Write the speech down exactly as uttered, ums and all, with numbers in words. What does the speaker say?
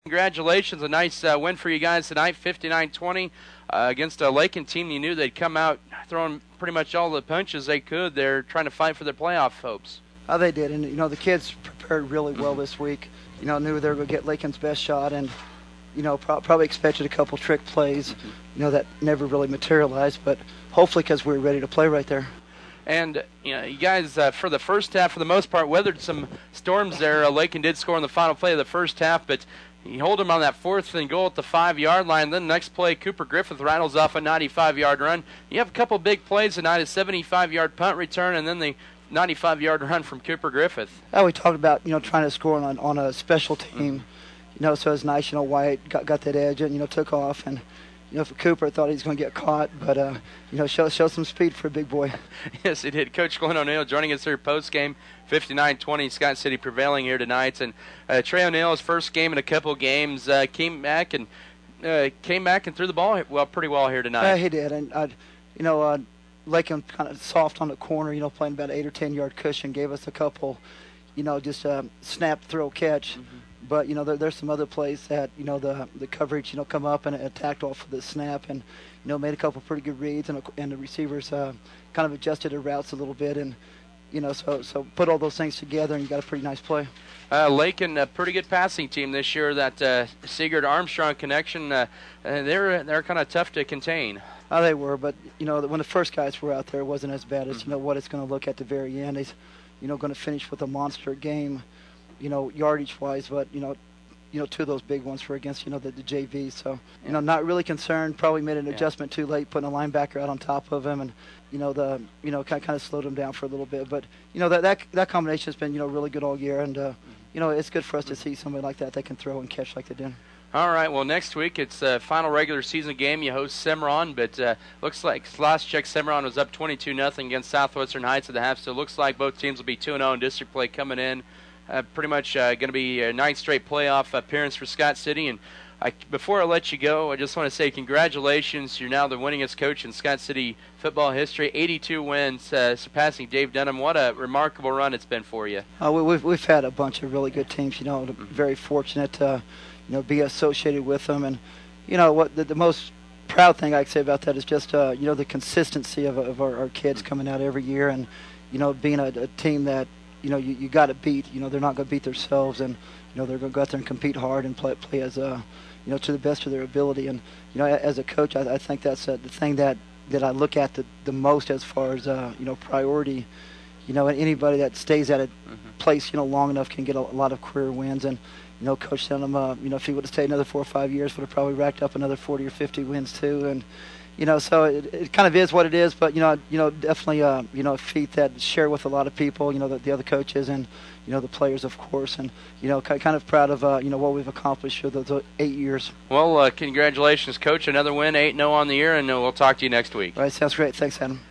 Congratulations, a nice uh, win for you guys tonight, fifty-nine twenty uh, against a Lakin team. You knew they'd come out throwing pretty much all the punches they could. They're trying to fight for their playoff hopes. Oh, they did, and you know the kids prepared really well this week. You know, knew they were going to get Lakin's best shot, and you know pro- probably expected a couple trick plays. You know that never really materialized, but hopefully because we were ready to play right there. And you know, you guys, uh, for the first half, for the most part, weathered some storms there. Uh, Lakin did score in the final play of the first half, but you hold them on that fourth and goal at the five-yard line. Then the next play, Cooper Griffith rattles off a ninety-five-yard run. You have a couple big plays tonight, a seventy-five-yard punt return, and then the ninety-five-yard run from Cooper Griffith. Oh, we talked about, you know, trying to score on on a special team. Mm-hmm. You know, so it was nice, you know, Wyatt got, got that edge and, you know, took off. And, you know, for Cooper, I thought he was going to get caught. But, uh, you know, show, show some speed for a big boy. Yes, he did. Coach Glenn O'Neill joining us here post-game, fifty-nine twenty, Scott City prevailing here tonight. And uh, Trey O'Neill, his first game in a couple games, uh, came back and uh, came back and threw the ball well, pretty well here tonight. Yeah, he did. And, uh, you know, uh, Lakin kind of soft on the corner, you know, playing about eight or ten-yard cushion, gave us a couple, you know, just uh, snap, throw, catch. Mm-hmm. But, you know, there, there's some other plays that, you know, the the coverage, you know, come up and attacked off of the snap and, you know, made a couple pretty good reads, and, and the receivers uh, kind of adjusted their routes a little bit. And, you know, so so put all those things together and you got a pretty nice play. Uh, Lakin, a pretty good passing team this year. That uh, Sigurd-Armstrong connection, uh, uh, they're, they're kind of tough to contain. Oh, they were, but, you know, when the first guys were out there, it wasn't as bad as, you know, what it's going to look at the very end. He's, you know, going to finish with a monster game, you know, yardage-wise, but, you know, you know, two of those big ones were against, you know, the, the J V. So, you know, not really concerned. Probably made an yeah. adjustment too late, putting a linebacker out on top of him, and, you know, the, you know, kind of, kind of slowed him down for a little bit. But, you know, that that, that combination has been, you know, really good all year, and, uh, you know, it's good for us to see somebody like that that can throw and catch like they did. All right, well, next week it's the uh, final regular season game. You host Cimarron, but uh, looks like last check Cimarron was up twenty-two nothing against Southwestern Heights at the half, so it looks like both teams will be two and oh in district play coming in. Uh, pretty much uh, going to be a ninth straight playoff appearance for Scott City. And I, before I let you go, I just want to say congratulations. You're now the winningest coach in Scott City football history. eighty-two wins, uh, surpassing Dave Dunham. What a remarkable run it's been for you. Uh, we, we've, we've had a bunch of really good teams. You know, mm-hmm. very fortunate to you know, be associated with them. And, you know, what the, the most proud thing I can say about that is just, uh, you know, the consistency of, of our, our kids coming out every year and, you know, being a, a team that, you know, you, you got to beat. You know, they're not going to beat themselves, and, you know, they're going to go out there and compete hard and play, play as, a, you know, to the best of their ability. And, you know, as a coach, I, I think that's uh, the thing that, that I look at the, the most as far as, uh, you know, priority. You know, and anybody that stays at a mm-hmm. place, you know, long enough can get a, a lot of career wins. And, you know, Coach Dunham, uh, you know, if he would have stayed another four or five years, would have probably racked up another forty or fifty wins too. And, you know, so it, it kind of is what it is. But, you know, you know, definitely, uh, you know, a feat that share with a lot of people, you know, the, the other coaches and, you know, the players, of course. And, you know, kind of proud of, uh, you know, what we've accomplished for those eight years. Well, uh, congratulations, Coach. Another win, eight and oh on the year, and uh, we'll talk to you next week. All right, sounds great. Thanks, Adam.